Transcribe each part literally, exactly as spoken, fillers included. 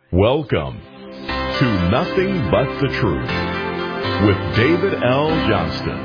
Welcome to Nothing But the Truth with David L. Johnston.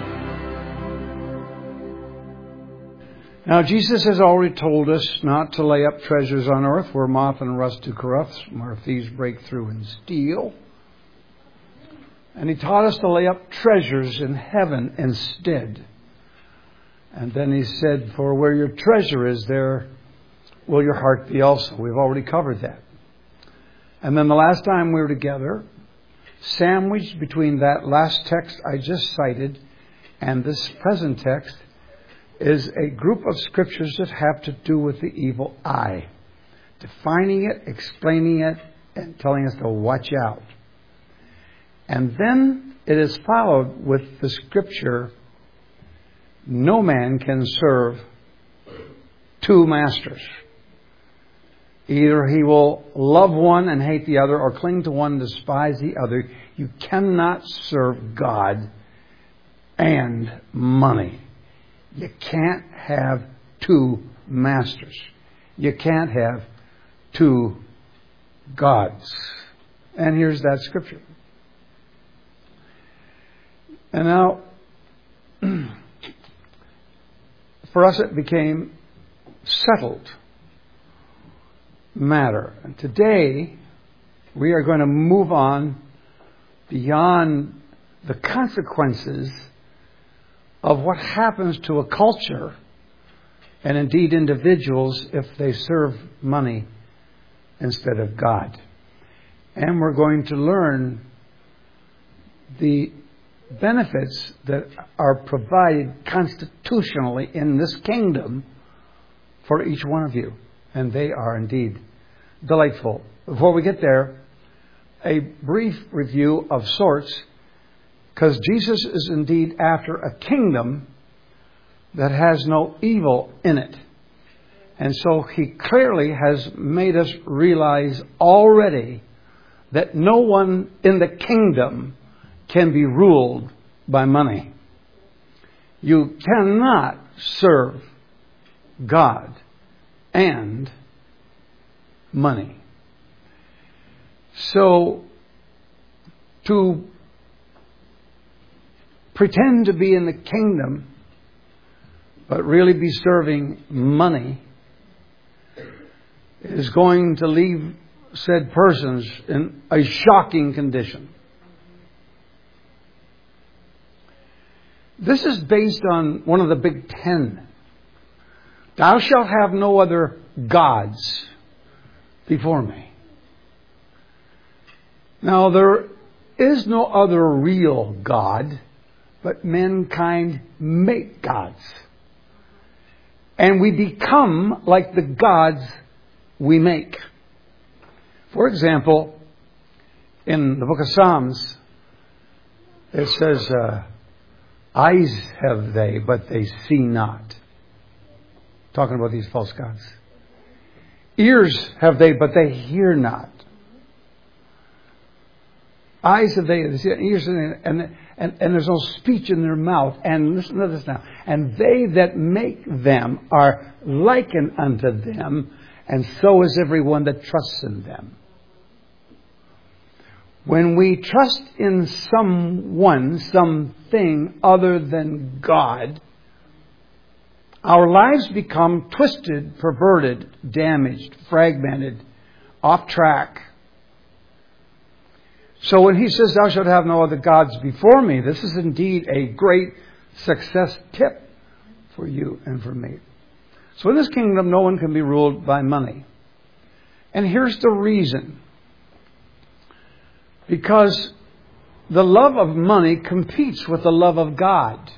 Now, Jesus has already told us not to lay up treasures on earth where moth and rust do corrupt, where thieves break through and steal. And He taught us to lay up treasures in heaven instead. And then He said, for where your treasure is, there will your heart be also. We've already covered that. And then the last time we were together, sandwiched between that last text I just cited and this present text, is a group of scriptures that have to do with the evil eye. Defining it, explaining it, and telling us to watch out. And then it is followed with the scripture, no man can serve two masters. Either he will love one and hate the other, or cling to one and despise the other. You cannot serve God and money. You can't have two masters. You can't have two gods. And here's that scripture. And now, for us it became settled matter. And today, we are going to move on beyond the consequences of what happens to a culture and indeed individuals if they serve money instead of God. And we're going to learn the benefits that are provided constitutionally in this kingdom for each one of you. And they are indeed delightful. Before we get there, a brief review of sorts, because Jesus is indeed after a kingdom that has no evil in it. And so He clearly has made us realize already that no one in the kingdom can be ruled by money. You cannot serve God and money. So, to pretend to be in the kingdom, but really be serving money, is going to leave said persons in a shocking condition. This is based on one of the Big Ten. Thou shalt have no other gods before me. Now, there is no other real God, but mankind make gods. And we become like the gods we make. For example, in the book of Psalms, it says, uh, eyes have they, but they see not. Talking about these false gods. Ears have they, but they hear not. Eyes have they, ears have they, and, and, and there's no speech in their mouth. And listen to this now. And they that make them are likened unto them, and so is everyone that trusts in them. When we trust in someone, something other than God, our lives become twisted, perverted, damaged, fragmented, off track. So when He says, thou shalt have no other gods before me, this is indeed a great success tip for you and for me. So in this kingdom, no one can be ruled by money. And here's the reason. Because the love of money competes with the love of God.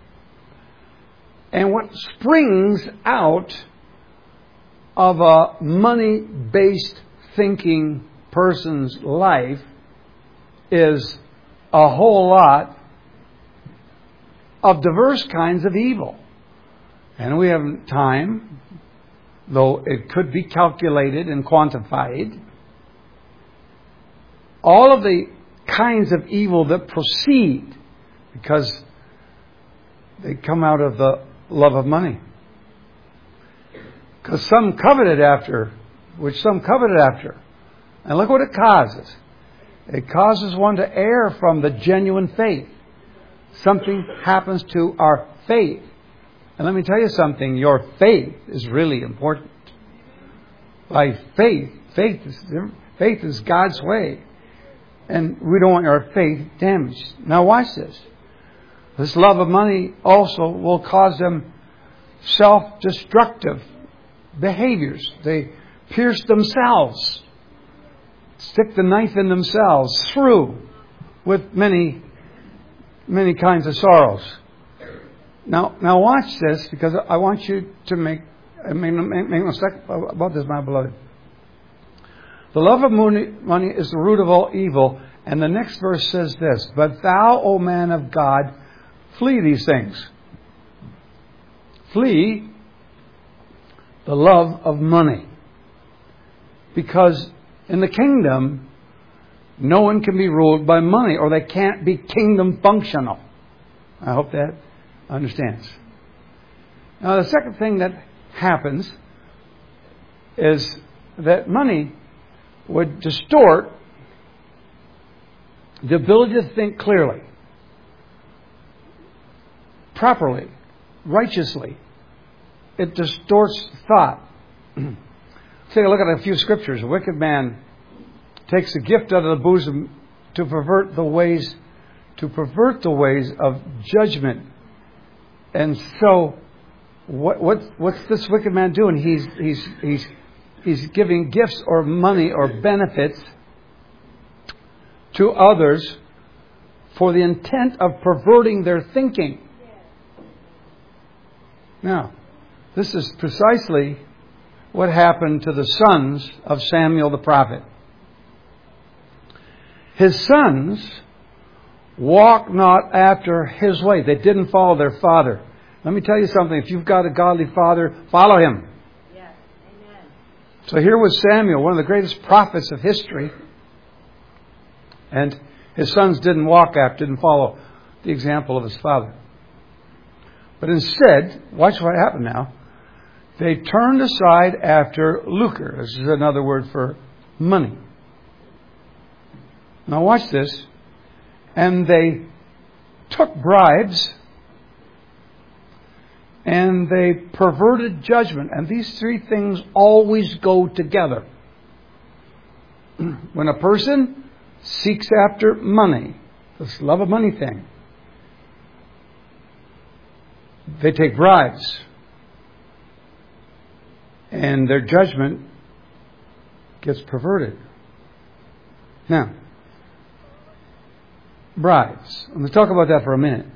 And what springs out of a money-based thinking person's life is a whole lot of diverse kinds of evil. And we have time, though it could be calculated and quantified, all of the kinds of evil that proceed because they come out of the love of money. Because some coveted after, which some coveted after, And look what it causes. It causes one to err from the genuine faith. Something happens to our faith. And let me tell you something. Your faith is really important. By faith, faith is, faith is God's way. And we don't want our faith damaged. Now watch this. This love of money also will cause them self-destructive behaviors. They pierce themselves, stick the knife in themselves through with many, many kinds of sorrows. Now, now watch this, because I want you to make, make, make no mistake about this, my beloved. The love of money, money is the root of all evil. And the next verse says this: But thou, O man of God, flee these things. Flee the love of money. Because in the kingdom, no one can be ruled by money, or they can't be kingdom functional. I hope that understands. Now, the second thing that happens is that money would distort the ability to think clearly, properly, righteously. It distorts thought. Take a look at a few scriptures. A wicked man takes a gift out of the bosom to pervert the ways, to pervert the ways of judgment. And so, what, what what's this wicked man doing? He's he's he's he's giving gifts or money or benefits to others for the intent of perverting their thinking. Now, this is precisely what happened to the sons of Samuel the prophet. His sons walked not after his way. They didn't follow their father. Let me tell you something. If you've got a godly father, follow him. Yes. Amen. So here was Samuel, one of the greatest prophets of history. And his sons didn't walk after, didn't follow the example of his father. But instead, watch what happened now. They turned aside after lucre. This is another word for money. Now watch this. And they took bribes and they perverted judgment. And these three things always go together. When a person seeks after money, this love of money thing, they take bribes. And their judgment gets perverted. Now, bribes. I'm going to talk about that for a minute.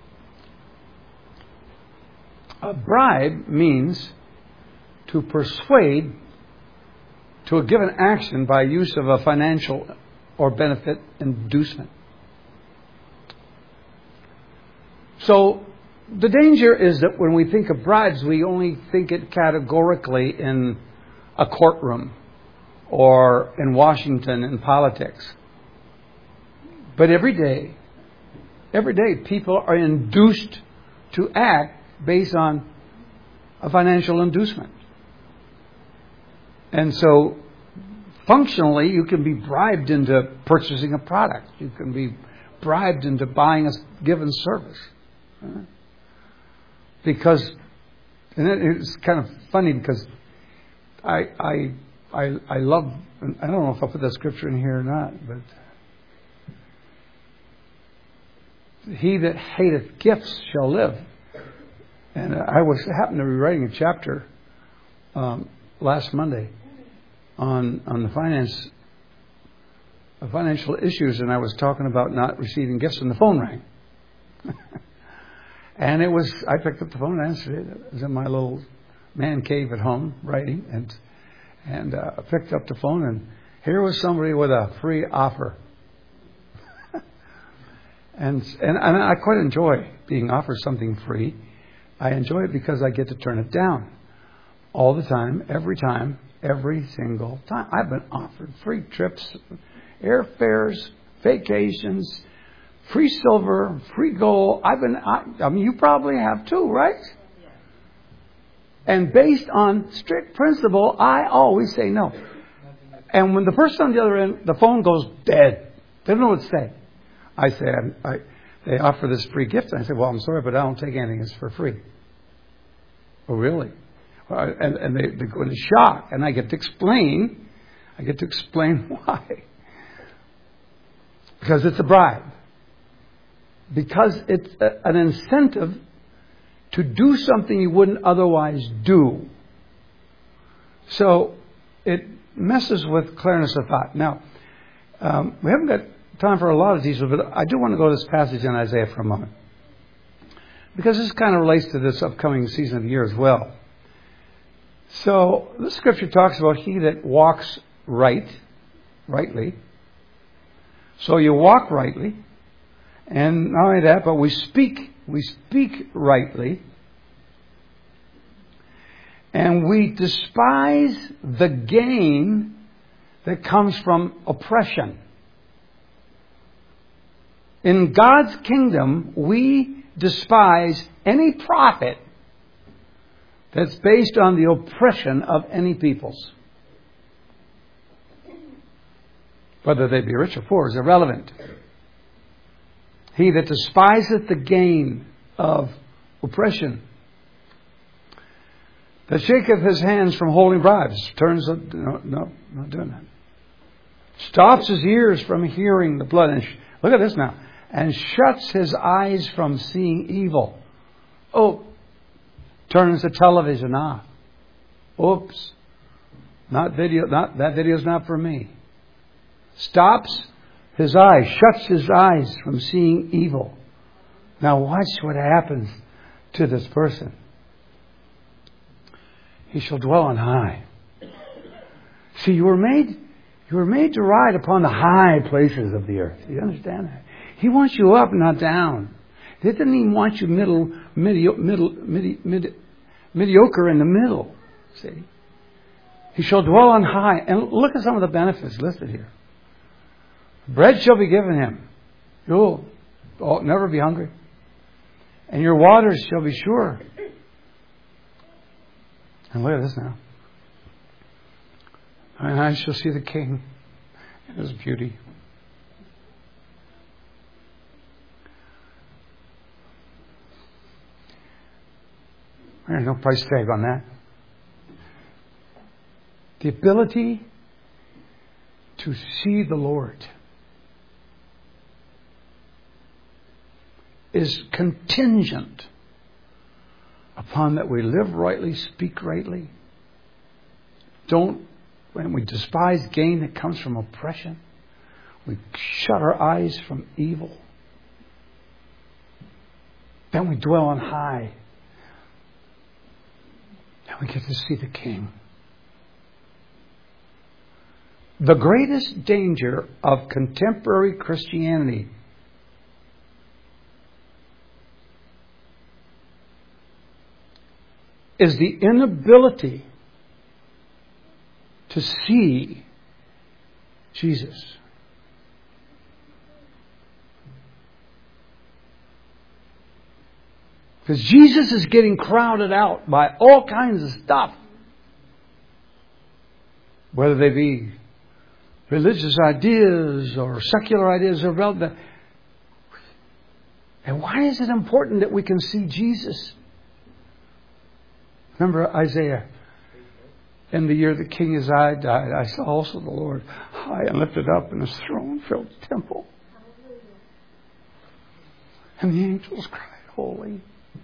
A bribe means to persuade to a given action by use of a financial or benefit inducement. So, the danger is that when we think of bribes, we only think it categorically in a courtroom or in Washington in politics. But every day, every day people are induced to act based on a financial inducement. And so, functionally, you can be bribed into purchasing a product. You can be bribed into buying a given service. Because, and it's kind of funny because I I I I love, I don't know if I'll put that scripture in here or not, but he that hateth gifts shall live. And I was happened to be writing a chapter um, last Monday on on the finance, uh, financial issues, and I was talking about not receiving gifts, and the phone rang. And it was, I picked up the phone and answered it. It was in my little man cave at home writing, and and uh, I picked up the phone, and here was somebody with a free offer. and, and and I quite enjoy being offered something free. I enjoy it because I get to turn it down all the time, every time, every single time. I've been offered free trips, airfares, vacations, free silver, free gold. I've been, I, I mean, you probably have too, right? Yeah. And based on strict principle, I always say no. And when the person on the other end, the phone goes dead. They don't know what to say. I say, I, I, they offer this free gift. And I say, well, I'm sorry, but I don't take anything. It's for free. Oh, really? Well, and and they, they go into shock. And I get to explain. I get to explain why. Because it's a bribe. Because it's a, an incentive to do something you wouldn't otherwise do. So it messes with clearness of thought. Now, um, we haven't got time for a lot of details, but I do want to go to this passage in Isaiah for a moment. Because this kind of relates to this upcoming season of the year as well. So, the scripture talks about he that walks right, rightly. So you walk rightly. And not only that, but we speak, we speak rightly. And we despise the gain that comes from oppression. In God's kingdom, we despise any profit that's based on the oppression of any peoples. Whether they be rich or poor is irrelevant. He that despiseth the gain of oppression, that shaketh his hands from holding bribes, turns up, no, no, not doing that. Stops his ears from hearing the blood. And sh- look at this now. And shuts his eyes from seeing evil. Oh, turns the television off. Oops. Not video, not, that video's not for me. Stops his eyes, shuts his eyes from seeing evil. Now watch what happens to this person. He shall dwell on high. See, you were made, you were made to ride upon the high places of the earth. You understand that? He wants you up, not down. He doesn't even want you middle, middle, middle, midi, midi, mediocre in the middle. See? He shall dwell on high. And look at some of the benefits listed here. Bread shall be given him. You'll never be hungry. And your waters shall be sure. And look at this now. And I shall see the King in his beauty. There's no price tag on that. The ability to see the Lord is contingent upon that we live rightly, speak rightly. Don't, when we despise gain that comes from oppression, we shut our eyes from evil. Then we dwell on high. Then we get to see the King. The greatest danger of contemporary Christianity is the inability to see Jesus. Because Jesus is getting crowded out by all kinds of stuff. Whether they be religious ideas or secular ideas or relevant. And why is it important that we can see Jesus? Remember Isaiah. In the year the King Uzziah died, I saw also the Lord high and lifted up, and his throne filled the temple. And the angels cried, holy.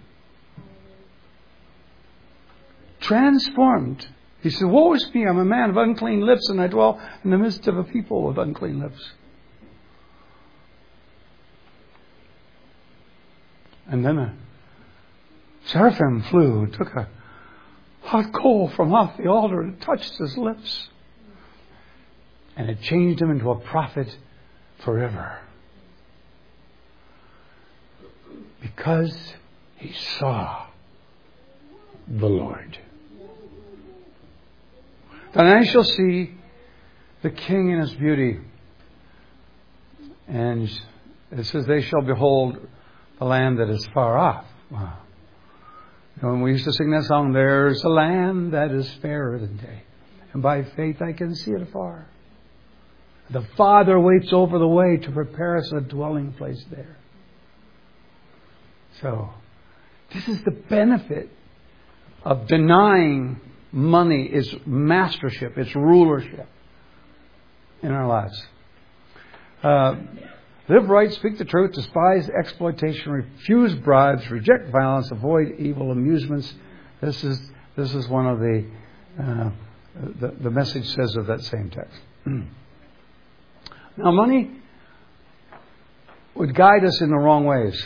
Transformed. He said, woe is me, I'm a man of unclean lips, and I dwell in the midst of a people of unclean lips. And then a seraphim flew, took a hot coal from off the altar and touched his lips. And it changed him into a prophet forever. Because he saw the Lord. Then I shall see the King in his beauty. And it says, they shall behold the land that is far off. Wow. You know, when we used to sing that song, there's a land that is fairer than day. And by faith I can see it afar. The Father waits over the way to prepare us a dwelling place there. So, this is the benefit of denying money, its mastership, its rulership in our lives. Uh, live right, speak the truth, despise exploitation, refuse bribes, reject violence, avoid evil amusements. This is this is one of the uh, the, the message says of that same text. Now, money would guide us in the wrong ways.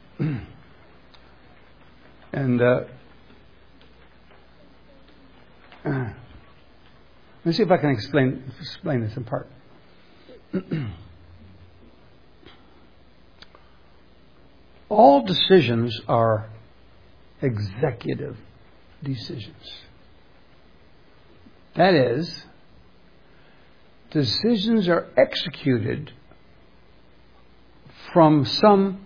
And uh, uh, let me see if I can explain explain this in part. All decisions are executive decisions. That is, decisions are executed from some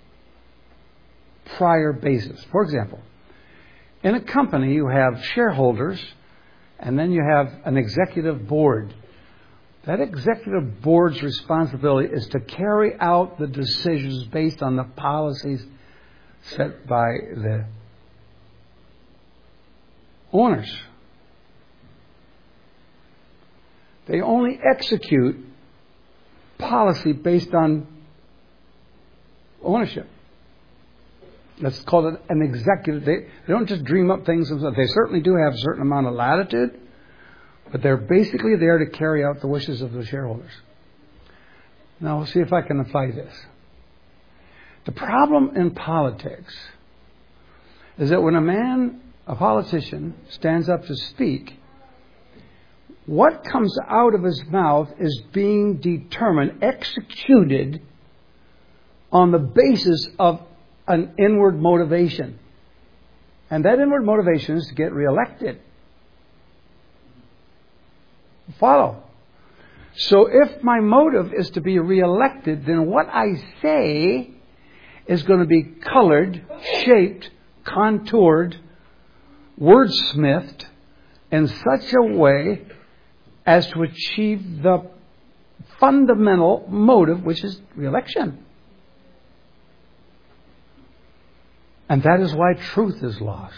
prior basis. For example, in a company you have shareholders and then you have an executive board. That executive board's responsibility is to carry out the decisions based on the policies set by the owners. They only execute policy based on ownership. That's called an executive. They, they don't just dream up things themselves. They certainly do have a certain amount of latitude, but they're basically there to carry out the wishes of the shareholders. Now, we'll see if I can apply this. The problem in politics is that when a man, a politician, stands up to speak, what comes out of his mouth is being determined, executed on the basis of an inward motivation. And that inward motivation is to get reelected. Follow. So if my motive is to be reelected, then what I say is going to be colored, shaped, contoured, wordsmithed in such a way as to achieve the fundamental motive, which is reelection. And that is why truth is lost.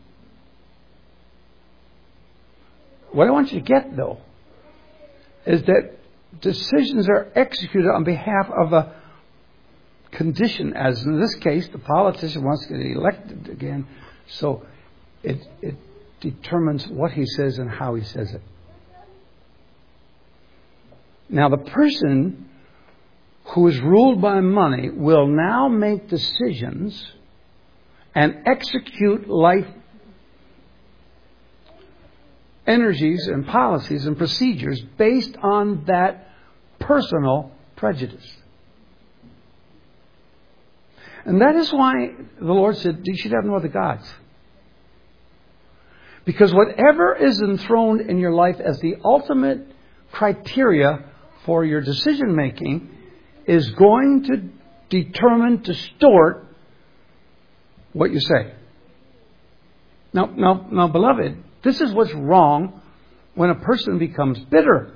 What I want you to get, though, is that decisions are executed on behalf of a condition, as in this case, the politician wants to get elected again, so it, it determines what he says and how he says it. Now, the person who is ruled by money will now make decisions and execute life energies and policies and procedures based on that personal prejudice. And that is why the Lord said, you should have no other gods. Because whatever is enthroned in your life as the ultimate criteria for your decision making is going to determine, distort what you say. Now, now, now, beloved, this is what's wrong when a person becomes bitter.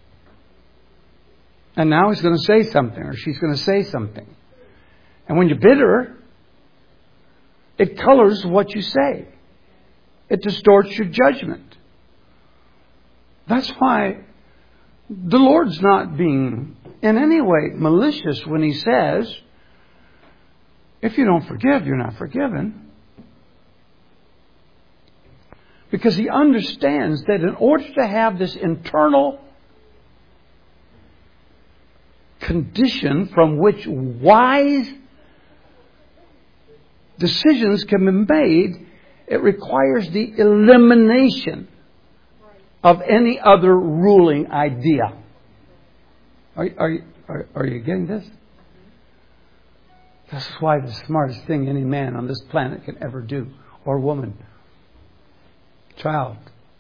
And now he's going to say something, or she's going to say something. And when you're bitter, it colors what you say. It distorts your judgment. That's why the Lord's not being in any way malicious when He says, if you don't forgive, you're not forgiven. Because He understands that in order to have this internal condition from which wise decisions can be made, it requires the elimination of any other ruling idea. Are, are, are, are you getting this? This is why the smartest thing any man on this planet can ever do, or woman, child,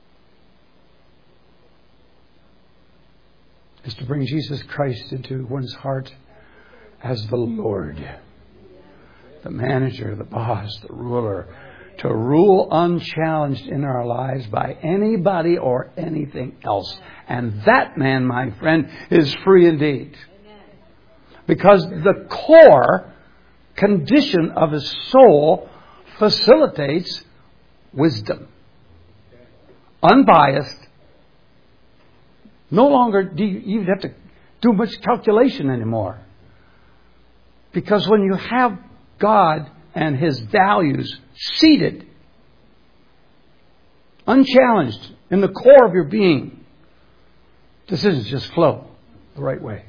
is to bring Jesus Christ into one's heart as the Lord, the manager, the boss, the ruler, to rule unchallenged in our lives by anybody or anything else. And that man, my friend, is free indeed. Because the core condition of his soul facilitates wisdom. Unbiased. No longer do you even have to do much calculation anymore. Because when you have God and His values seated, unchallenged in the core of your being, decisions just flow the right way.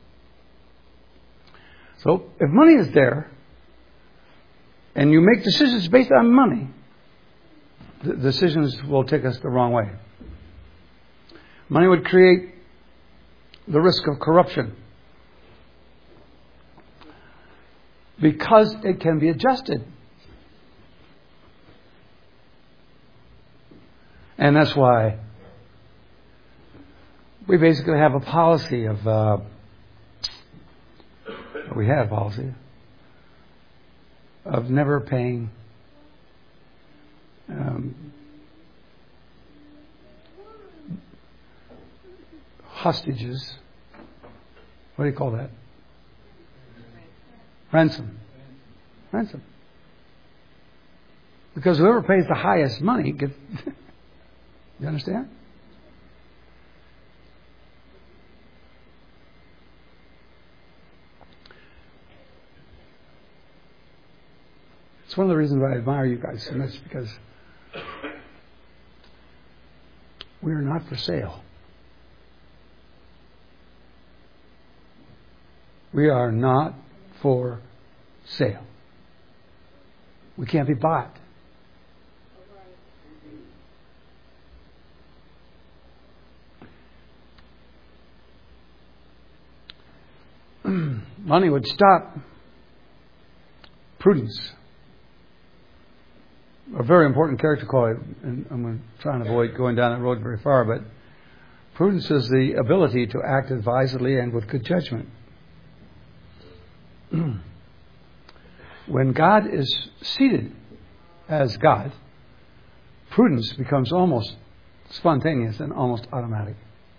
So if money is there, and you make decisions based on money, the decisions will take us the wrong way. Money would create the risk of corruption because it can be adjusted. And that's why we basically have a policy of, uh, we had a policy of never paying um, hostages. What do you call that? Ransom. Ransom. Because whoever pays the highest money gets... You understand? It's one of the reasons why I admire you guys so much, because we are not for sale. We are not for sale. We can't be bought. Money would stop prudence. A very important character quality, and I'm going to try and avoid going down that road very far, but prudence is the ability to act advisedly and with good judgment. When God is seated as God, prudence becomes almost spontaneous and almost automatic.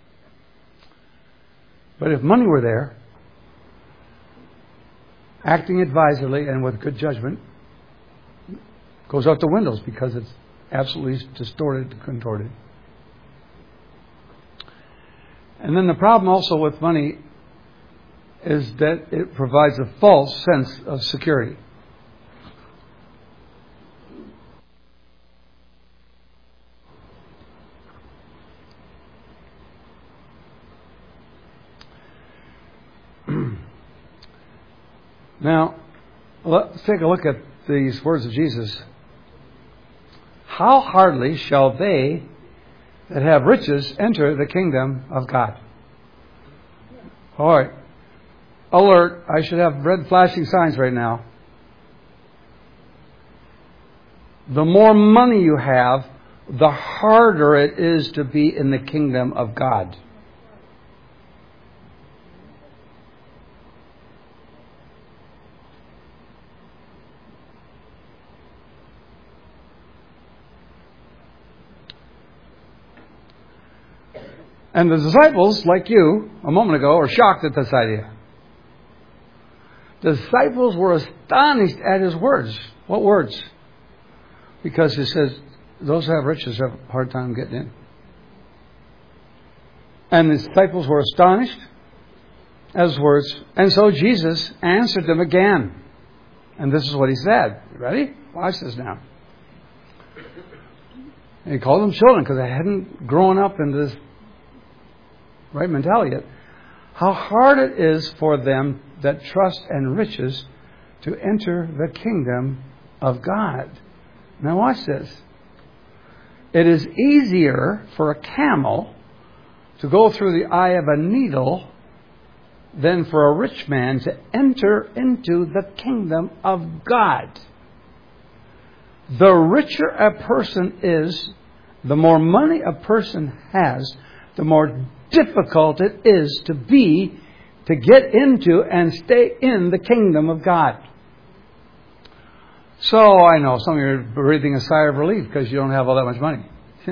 But if money were there, acting advisedly and with good judgment goes out the windows because it's absolutely distorted, contorted. And then the problem also with money is that it provides a false sense of security. Now, let's take a look at these words of Jesus. How hardly shall they that have riches enter the kingdom of God? All right. Alert. I should have red flashing signs right now. The more money you have, the harder it is to be in the kingdom of God. And the disciples, like you, a moment ago, are shocked at this idea. The disciples were astonished at His words. What words? Because He says, those who have riches have a hard time getting in. And the disciples were astonished at His words. And so Jesus answered them again. And this is what He said. You ready? Watch this now. And He called them children because they hadn't grown up into this right mentality yet. How hard it is for them that trust in riches to enter the kingdom of God. Now watch this. It is easier for a camel to go through the eye of a needle than for a rich man to enter into the kingdom of God. The richer a person is, the more money a person has, the more difficult it is to be, to get into and stay in the kingdom of God. So I know some of you are breathing a sigh of relief because you don't have all that much money.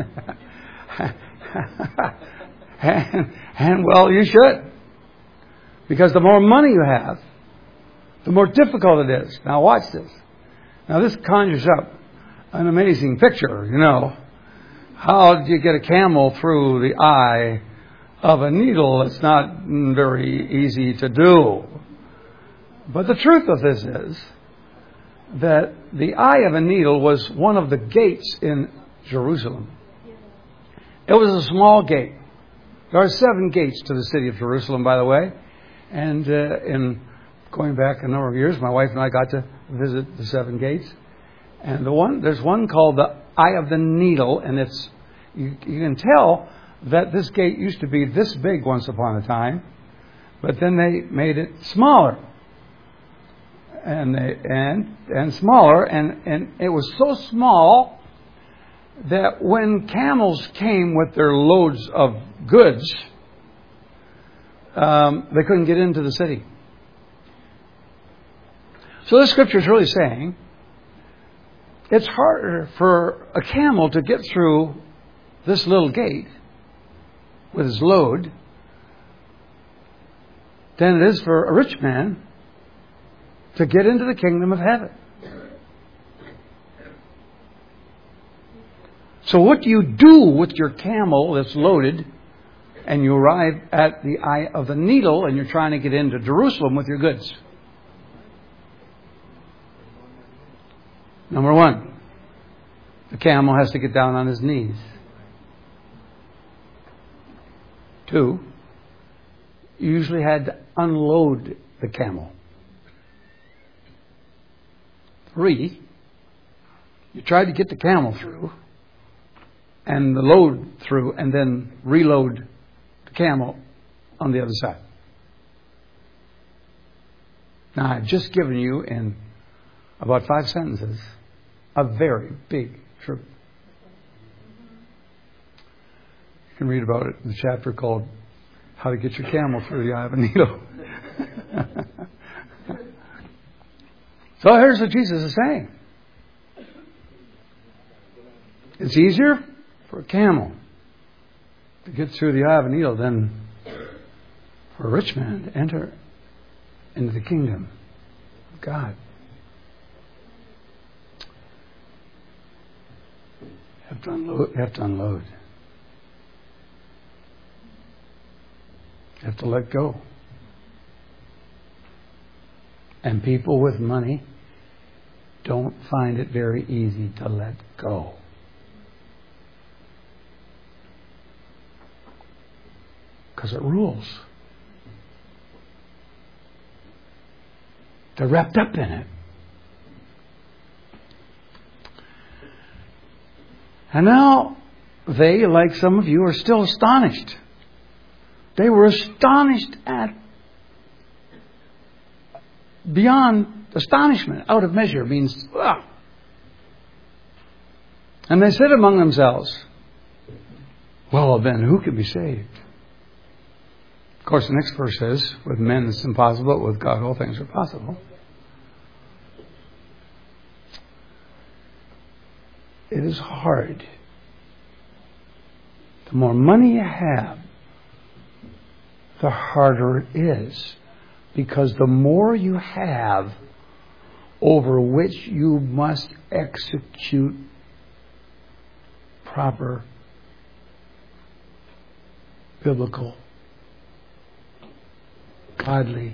and, and well, you should. Because the more money you have, the more difficult it is. Now watch this. Now this conjures up an amazing picture, you know. How do you get a camel through the eye of a needle? It's not very easy to do. But the truth of this is that the eye of a needle was one of the gates in Jerusalem. It was a small gate. There are seven gates to the city of Jerusalem, by the way. And uh, in going back a number of years, my wife and I got to visit the seven gates. And the one there's one called the Eye of the Needle, and it's you, you can tell that this gate used to be this big once upon a time, but then they made it smaller. And they, and and smaller, and, and it was so small that when camels came with their loads of goods, um, they couldn't get into the city. So this scripture is really saying it's harder for a camel to get through this little gate with his load than it is for a rich man to get into the kingdom of heaven. So what do you do with your camel that's loaded and you arrive at the Eye of the Needle and you're trying to get into Jerusalem with your goods? Number one, the camel has to get down on his knees. Two, you usually had to unload the camel. Three, you tried to get the camel through and the load through and then reload the camel on the other side. Now, I've just given you in about five sentences a very big truth. You can read about it in the chapter called How to Get Your Camel Through the Eye of a Needle. So here's what Jesus is saying. It's easier for a camel to get through the eye of a needle than for a rich man to enter into the kingdom of God. You have to unload. You have to unload. You have to let go. And people with money don't find it very easy to let go. Because it rules. They're wrapped up in it. And now they, like some of you, are still astonished. They were astonished at beyond astonishment, out of measure, means, ah. And they said among themselves, well, then, who can be saved? Of course, the next verse says, with men it's impossible, but with God all things are possible. It is hard. The more money you have, the harder it is. Because the more you have over which you must execute proper biblical, godly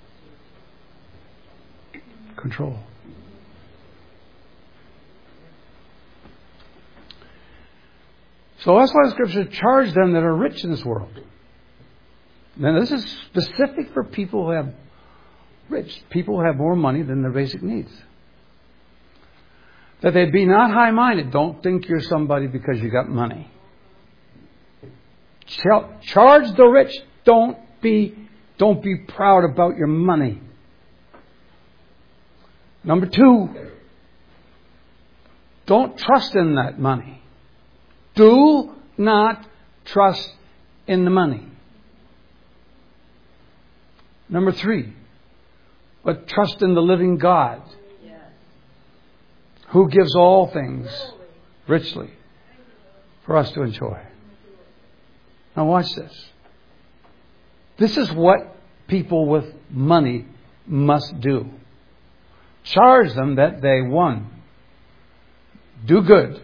control. So that's why the Scripture charged them that are rich in this world. Now, this is specific for people who have rich, people who have more money than their basic needs. That they be not high-minded. Don't think you're somebody because you got money. Charge the rich. Don't be, don't be proud about your money. Number two, don't trust in that money. Do not trust in the money. Number three, but trust in the living God. Yes. who gives all things richly for us to enjoy. Now watch this. This is what people with money must do. Charge them that they, one, do good.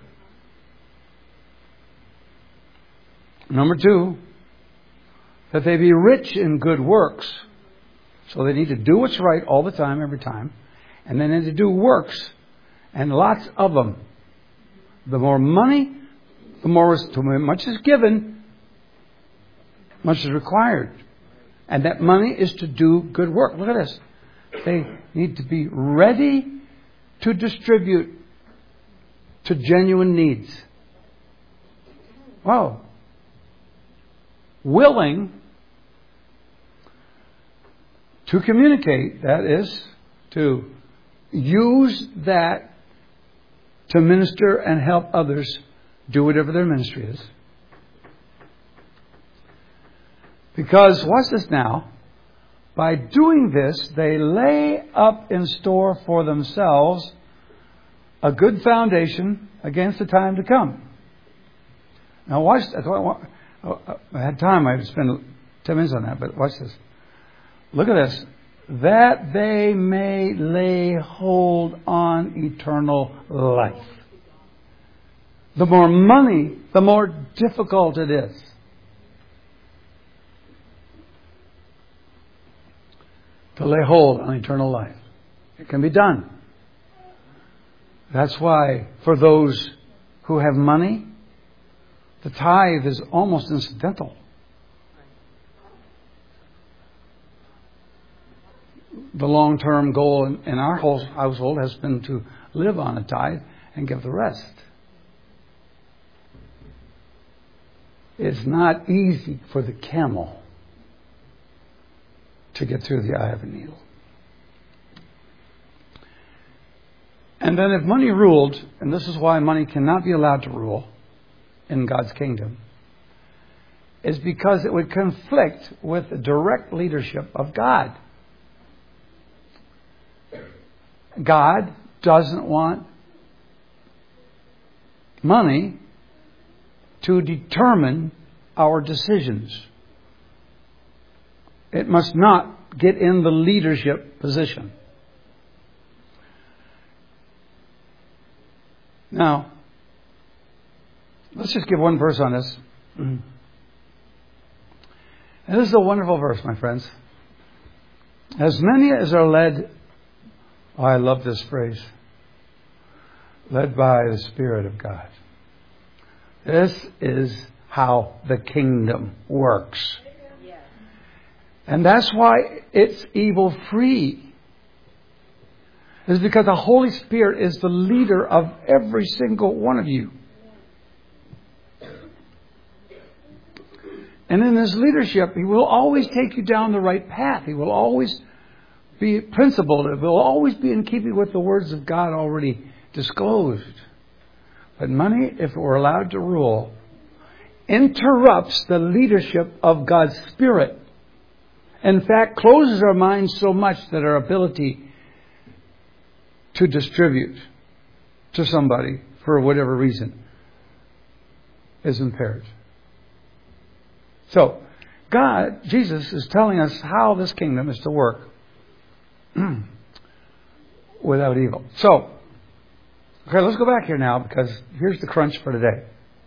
Number two, that they be rich in good works. So they need to do what's right all the time, every time. And then they need to do works, and lots of them. The more money, the more much is given, much is required. And that money is to do good work. Look at this. They need to be ready to distribute to genuine needs. Wow. Willing to communicate, that is, to use that to minister and help others do whatever their ministry is. Because, watch this now, by doing this, they lay up in store for themselves a good foundation against the time to come. Now watch, that's what I want. If I had time, I'd spend ten minutes on that, but watch this. Look at this. That they may lay hold on eternal life. The more money, the more difficult it is. To lay hold on eternal life. It can be done. That's why for those who have money, the tithe is almost incidental. The long-term goal in, in our whole household has been to live on a tithe and give the rest. It's not easy for the camel to get through the eye of a needle. And then if money ruled, and this is why money cannot be allowed to rule in God's kingdom, is because it would conflict with the direct leadership of God. God doesn't want money to determine our decisions. It must not get in the leadership position. Now, let's just give one verse on this. And this is a wonderful verse, my friends. As many as are led, oh, I love this phrase, led by the Spirit of God. This is how the kingdom works. And that's why it's evil free. It's because the Holy Spirit is the leader of every single one of you. And in His leadership, He will always take you down the right path. He will always be principled. It will always be in keeping with the words of God already disclosed. But money, if it were allowed to rule, interrupts the leadership of God's Spirit. In fact, closes our minds so much that our ability to distribute to somebody for whatever reason is impaired. So, God, Jesus, is telling us how this kingdom is to work without evil. So, okay, let's go back here now, because here's the crunch for today.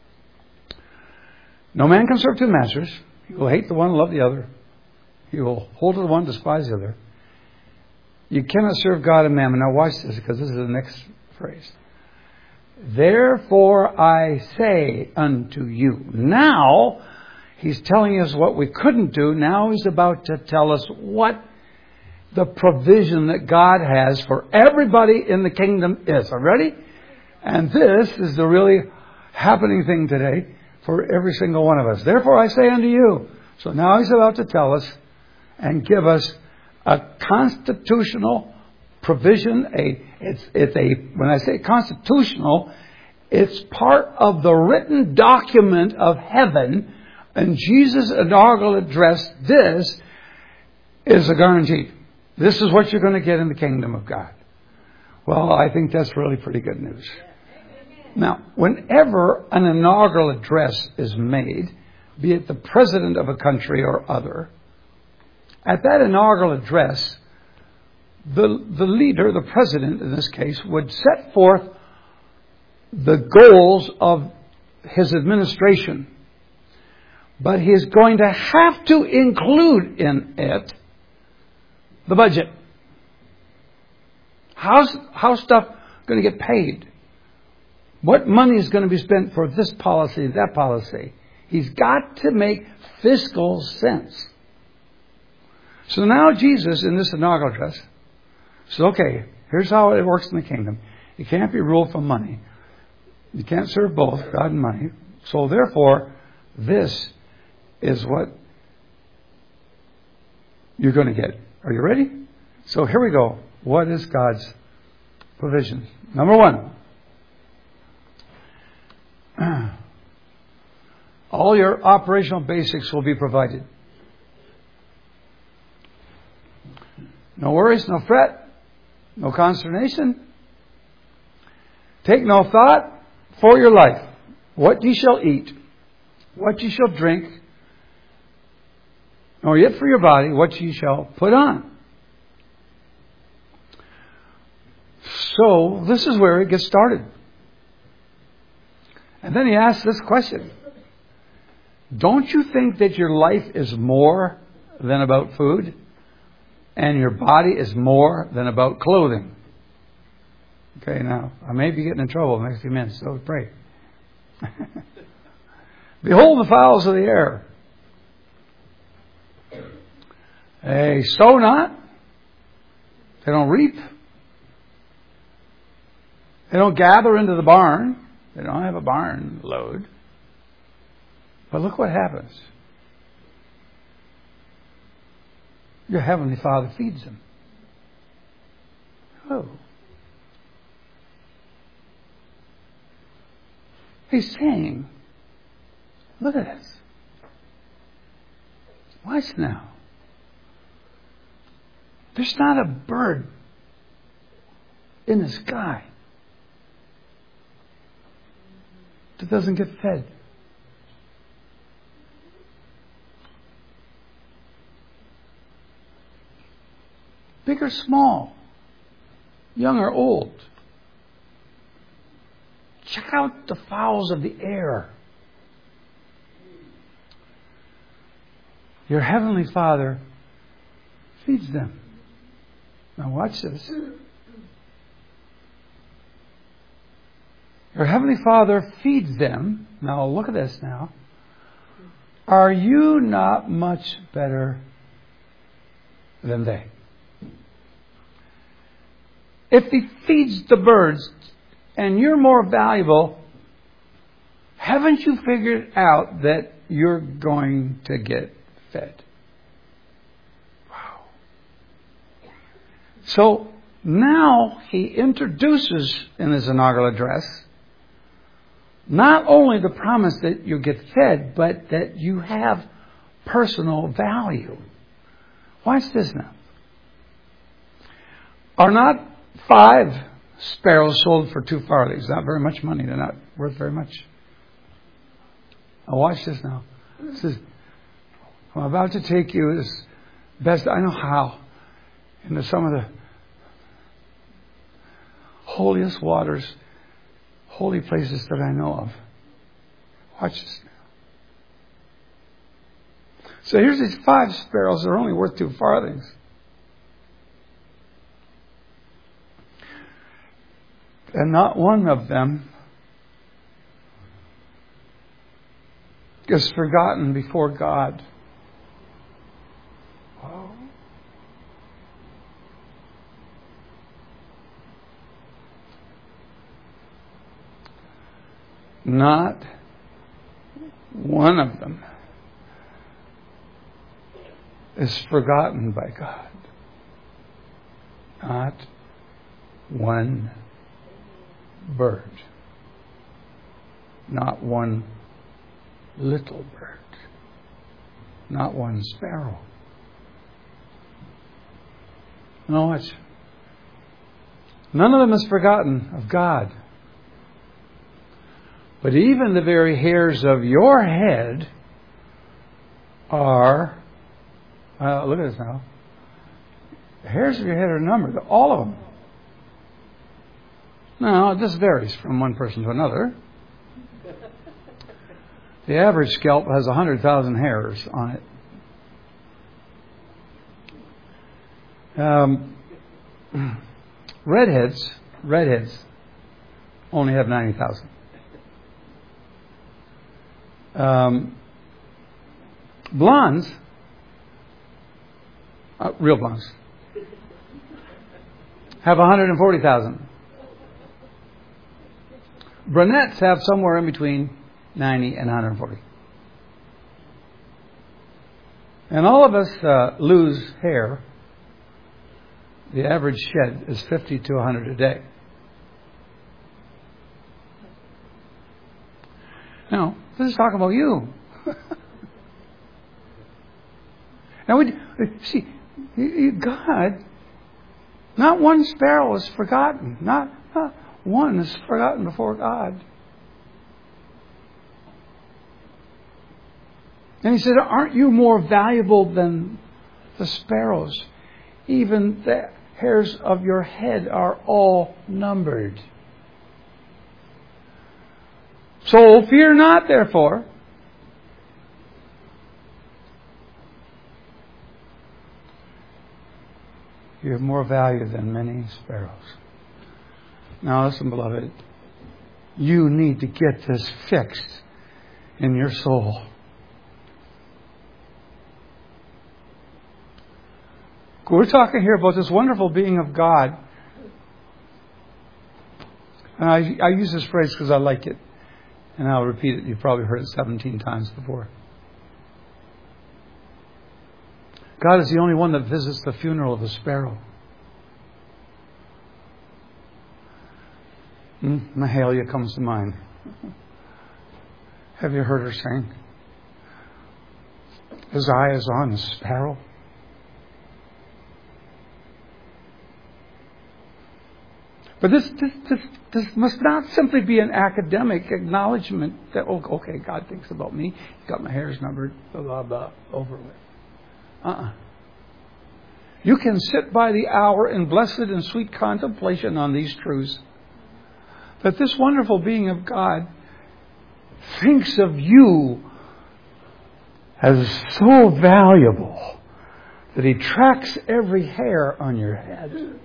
No man can serve two masters. He will hate the one and love the other. He will hold to the one, despise the other. You cannot serve God and mammon. Now watch this, because this is the next phrase. Therefore I say unto you. Now, He's telling us what we couldn't do. Now He's about to tell us what the provision that God has for everybody in the kingdom is. Are you ready? And this is the really happening thing today for every single one of us. Therefore I say unto you. So now He's about to tell us and give us a constitutional provision. A it's it's a when I say constitutional, it's part of the written document of heaven. And Jesus' inaugural address, this is a guarantee. This is what you're going to get in the kingdom of God. Well, I think that's really pretty good news. Now, whenever an inaugural address is made, be it the president of a country or other, at that inaugural address, the, the leader, the president in this case, would set forth the goals of his administration. But he is going to have to include in it the budget. How's, how's stuff going to get paid? What money is going to be spent for this policy, that policy? He's got to make fiscal sense. So now Jesus, in this inaugural address, says, okay, here's how it works in the kingdom. You can't be ruled from money. You can't serve both, God and money. So therefore, this is what you're going to get. Are you ready? So here we go. What is God's provision? Number one. All your operational basics will be provided. No worries, no fret, no consternation. Take no thought for your life. What ye shall eat, what ye shall drink, nor yet for your body what ye shall put on. So, this is where it gets started. And then he asks this question. Don't you think that your life is more than about food? And your body is more than about clothing? Okay, now, I may be getting in trouble in the next few minutes, so pray. Behold the fowls of the air. They sow not. They don't reap. They don't gather into the barn. They don't have a barn load. But look what happens. Your Heavenly Father feeds them. Oh. He's saying, look at this. Watch now. There's not a bird in the sky that doesn't get fed. Big or small, young or old. Check out the fowls of the air. Your Heavenly Father feeds them. Now watch this. Your Heavenly Father feeds them. Now look at this now. Are you not much better than they? If He feeds the birds and you're more valuable, haven't you figured out that you're going to get fed? Wow. So now He introduces in His inaugural address not only the promise that you get fed, but that you have personal value. Watch this now. Are not five sparrows sold for two farthings? Not very much money. They're not worth very much. Now watch this now. It says, I'm about to take you as best I know how into some of the holiest waters, holy places that I know of. Watch this now. So here's these five sparrows that are only worth two farthings. And not one of them is forgotten before God. Wow. Not one of them is forgotten by God. Not one bird. Not one little bird. Not one sparrow. No, it's None of them is forgotten of God. But even the very hairs of your head are, uh, look at this now. The hairs of your head are numbered, all of them. Now, this varies from one person to another. The average scalp has one hundred thousand hairs on it. Um, redheads, redheads only have ninety thousand. Um, blondes, uh, real blondes, have one hundred forty thousand. Brunettes have somewhere in between ninety and one hundred forty. And all of us uh, lose hair. The average shed is fifty to one hundred a day. Now, this is talking about you. Now, we see, God, not one sparrow is forgotten. Not, not one is forgotten before God. And He said, aren't you more valuable than the sparrows? Even the hairs of your head are all numbered. So fear not, therefore. You have more value than many sparrows. Now listen, beloved. You need to get this fixed in your soul. We're talking here about this wonderful being of God. And I, I use this phrase because I like it. And I'll repeat it. You've probably heard it seventeen times before. God is the only one that visits the funeral of a sparrow. Mm, Mahalia comes to mind. Have you heard her sing? His eye is on the sparrow. But this, this, this, this must not simply be an academic acknowledgement that, oh, okay, God thinks about me. He's got my hairs numbered, blah, blah, blah, over with. Uh-uh. You can sit by the hour in blessed and sweet contemplation on these truths. That this wonderful being of God thinks of you as so valuable that He tracks every hair on your head.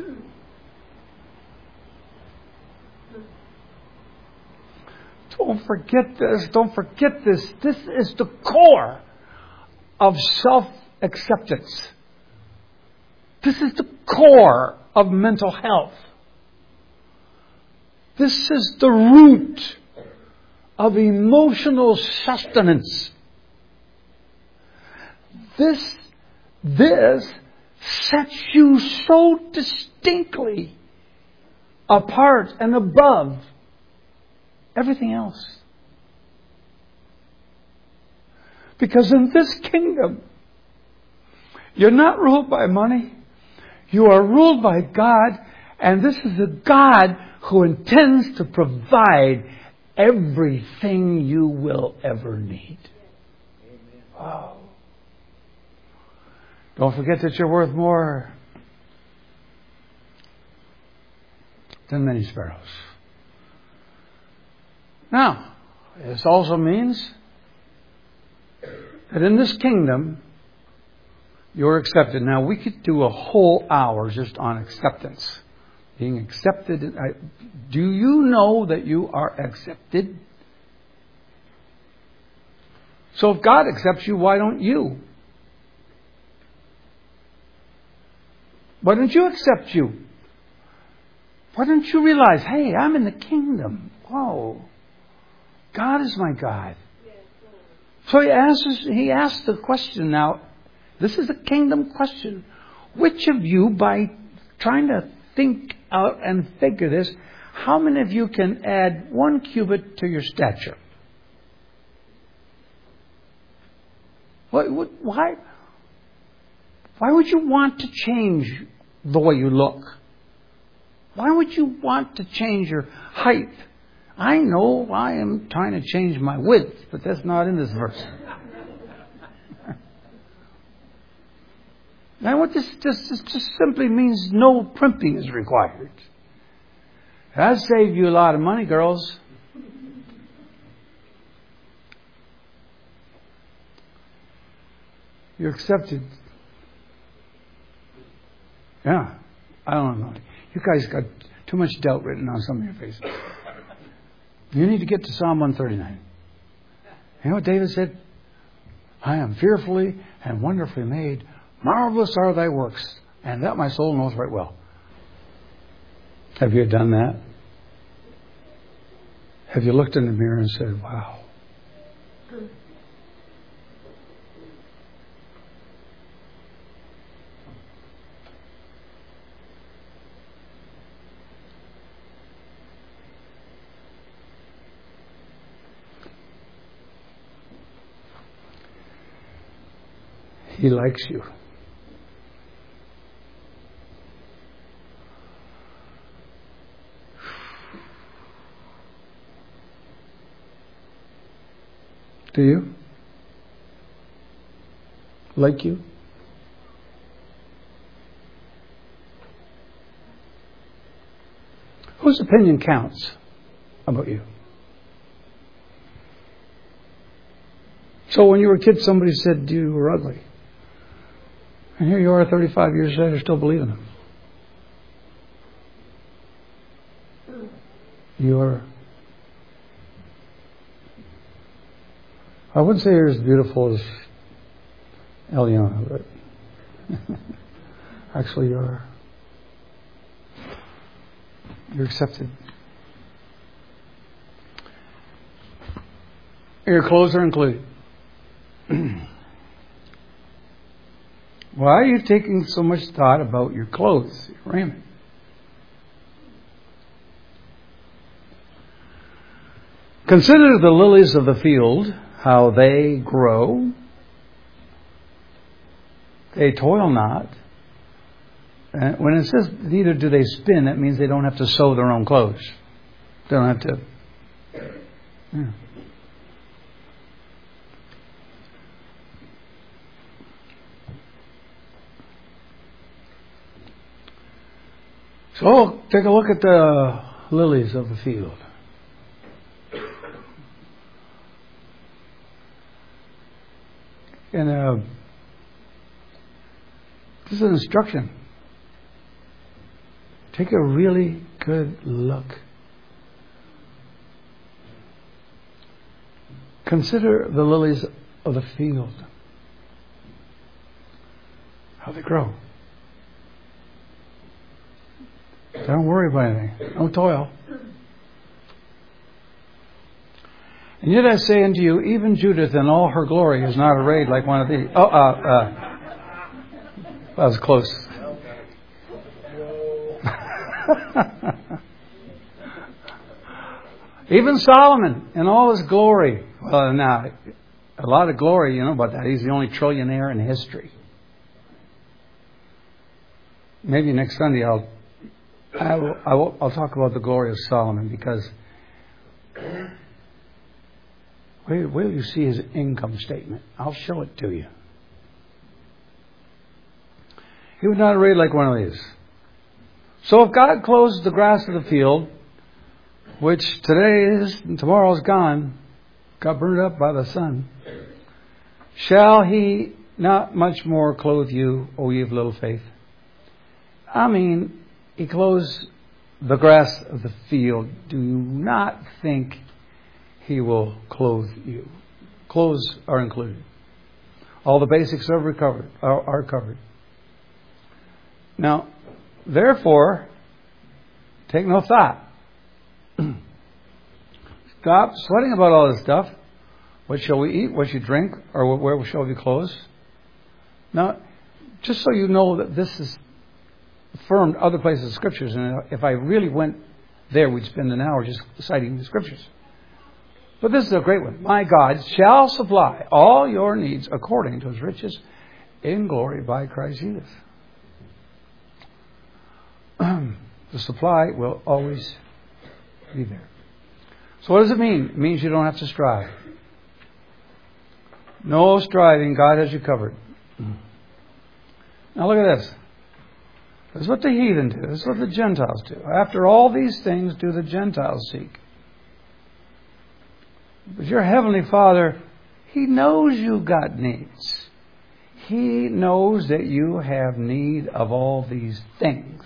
Don't forget this. Don't forget this. This is the core of self-acceptance. This is the core of mental health. This is the root of emotional sustenance. This, this sets you so distinctly apart and above everything else. Because in this kingdom, you're not ruled by money. You are ruled by God. And this is a God who intends to provide everything you will ever need. Wow. Don't forget that you're worth more than many sparrows. Now, this also means that in this kingdom, you're accepted. Now, we could do a whole hour just on acceptance. Being accepted. Do you know that you are accepted? So if God accepts you, why don't you? Why don't you accept you? Why don't you realize, hey, I'm in the kingdom. Whoa. God is my God. So he asks, he asks the question now. This is a kingdom question. Which of you, by trying to think out and figure this, how many of you can add one cubit to your stature? Why, why, why would you want to change the way you look? Why would you want to change your height? I know I am trying to change my width, but that's not in this verse. Now, what this just, this just simply means no primping is required. That saved you a lot of money, girls. You're accepted. Yeah, I don't know. You guys got too much doubt written on some of your faces. You need to get to Psalm one thirty-nine. You know what David said? I am fearfully and wonderfully made. Marvelous are thy works. And that my soul knows right well. Have you done that? Have you looked in the mirror and said, wow. He likes you. Do you? Like you? Whose opinion counts about you? So when you were a kid, somebody said you were ugly. And here you are thirty-five years later still believing them. You're... I wouldn't say you're as beautiful as Eliana, but actually you are. You're accepted. Your clothes are included. Why are you taking so much thought about your clothes, your raiment? Consider the lilies of the field, how they grow. They toil not. And when it says neither do they spin, that means they don't have to sew their own clothes. They don't have to. Yeah. So take a look at the lilies of the field. And uh, this is an instruction. Take a really good look. Consider the lilies of the field. How they grow. Don't worry about anything. Don't toil. And yet I say unto you, even Judith in all her glory is not arrayed like one of these. Oh, uh, uh, that was close. Even Solomon in all his glory. Well, now, a lot of glory, you know about that. He's the only trillionaire in history. Maybe next Sunday I'll I will, I will, I'll talk about the glory of Solomon, because where will you see his income statement? I'll show it to you. He was not arrayed like one of these. So if God clothes the grass of the field, which today is and tomorrow is gone, got burned up by the sun, shall he not much more clothe you, O ye of little faith? I mean, he clothes the grass of the field. Do not think he will clothe you. Clothes are included. All the basics are recovered, are, are covered. Now, therefore, take no thought. Stop sweating about all this stuff. What shall we eat? What shall we drink? Or where shall we close? Now, just so you know that this is affirmed other places of Scriptures, and if I really went there, we'd spend an hour just citing the Scriptures. But this is a great one. My God shall supply all your needs according to his riches in glory by Christ Jesus. The supply will always be there. So what does it mean? It means you don't have to strive. No striving. God has you covered. Now look at this. This is what the heathen do. This is what the Gentiles do. After all these things do the Gentiles seek. But your Heavenly Father, He knows you've got needs. He knows that you have need of all these things.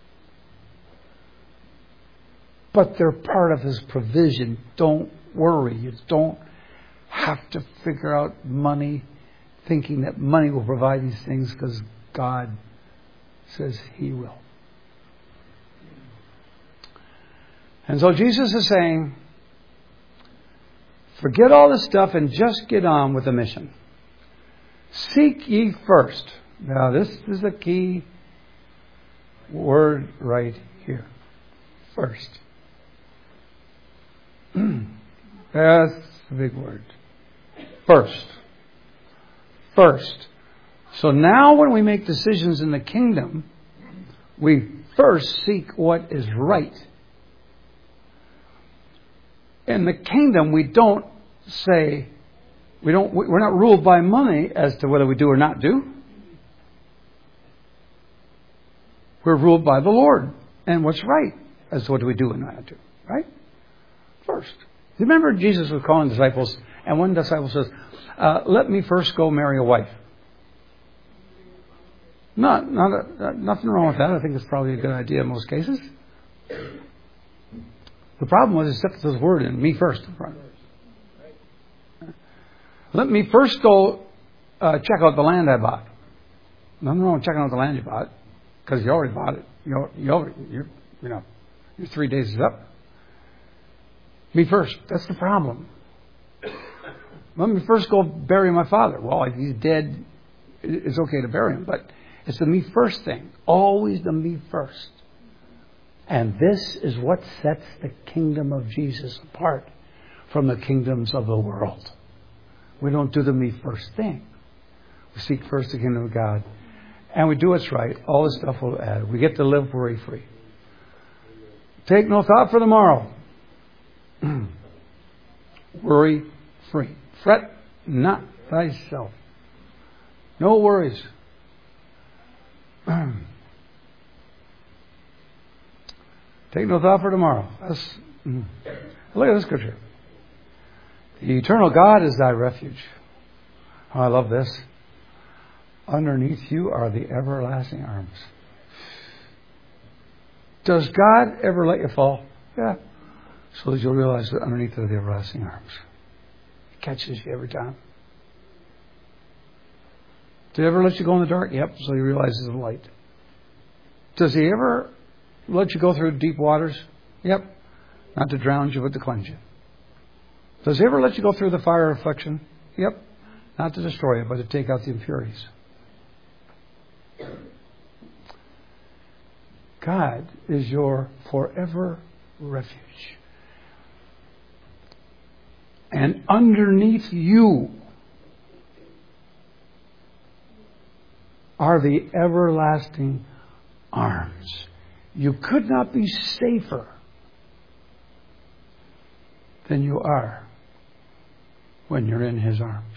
But they're part of His provision. Don't worry. You don't have to figure out money, thinking that money will provide these things, because God says He will. And so Jesus is saying, forget all this stuff and just get on with the mission. Seek ye first. Now this is the key word right here. First. That's the big word. First. First. So now when we make decisions in the kingdom, we first seek what is right. In the kingdom, we don't say, we don't, we're not ruled by money as to whether we do or not do. We're ruled by the Lord and what's right as to what do we do and not do. Right? First. You remember Jesus was calling disciples, and one disciple says, uh, let me first go marry a wife. Not, not a, nothing wrong with that. I think it's probably a good idea in most cases. The problem was he set this word in, me first. Let me first go uh, check out the land I bought. Nothing wrong with checking out the land you bought, because you already bought it. You, you already, you're, you know, your three days is up. Me first. That's the problem. Let me first go bury my father. Well, if he's dead, it's okay to bury him, but it's the me first thing. Always the me first. And this is what sets the kingdom of Jesus apart from the kingdoms of the world. We don't do the me first thing. We seek first the kingdom of God. And we do what's right. All this stuff will add. We get to live worry free. Take no thought for tomorrow. Worry free. Fret not thyself. No worries. Take no thought for tomorrow. That's, mm. Look at this scripture. The eternal God is thy refuge. Oh, I love this. Underneath you are the everlasting arms. Does God ever let you fall? Yeah. So that you'll realize that underneath are the everlasting arms. He catches you every time. Did he ever let you go in the dark? Yep. So you realize there's a light. Does he ever let you go through deep waters? Yep. Not to drown you, but to cleanse you. Does he ever let you go through the fire of affliction? Yep. Not to destroy you, but to take out the impurities. God is your forever refuge. And underneath you are the everlasting arms. You could not be safer than you are when you're in His arms.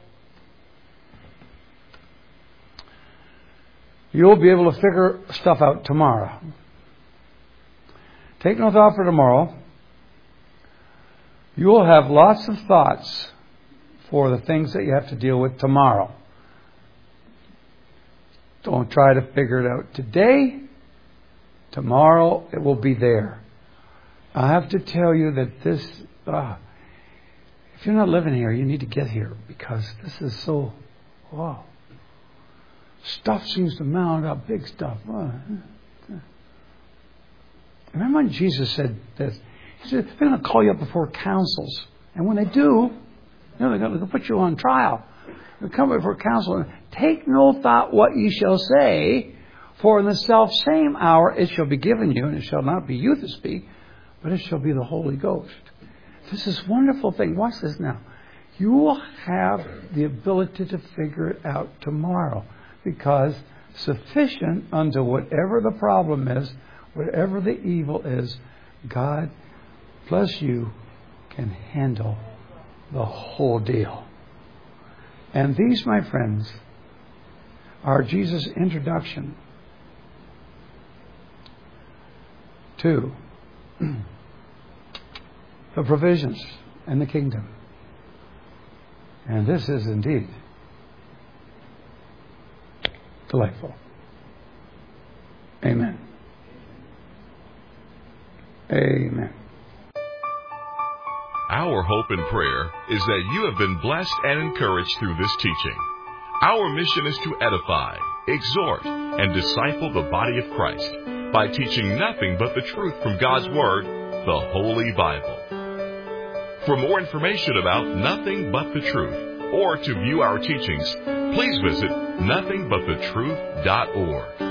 You'll be able to figure stuff out tomorrow. Take no thought for tomorrow. You will have lots of thoughts for the things that you have to deal with tomorrow. Don't try to figure it out today. Tomorrow it will be there. I have to tell you that this, uh, if you're not living here, you need to get here, because this is so, wow. Stuff seems to mount up, big stuff. Uh, Remember when Jesus said this? He said, they're going to call you up before councils. And when they do, you know, they're going to put you on trial. They'll come before council and take no thought what ye shall say, for in the self same hour it shall be given you, and it shall not be you that speak, but it shall be the Holy Ghost. This is a wonderful thing. Watch this now. You will have the ability to figure it out tomorrow, because sufficient unto whatever the problem is whatever the evil is, God plus you can handle the whole deal. And these, my friends, are Jesus' introduction to the provisions and the kingdom. And this is indeed delightful. Amen. Amen. Our hope and prayer is that you have been blessed and encouraged through this teaching. Our mission is to edify, exhort, and disciple the body of Christ by teaching nothing but the truth from God's Word, the Holy Bible. For more information about Nothing But the Truth, or to view our teachings, please visit nothing but the truth dot org.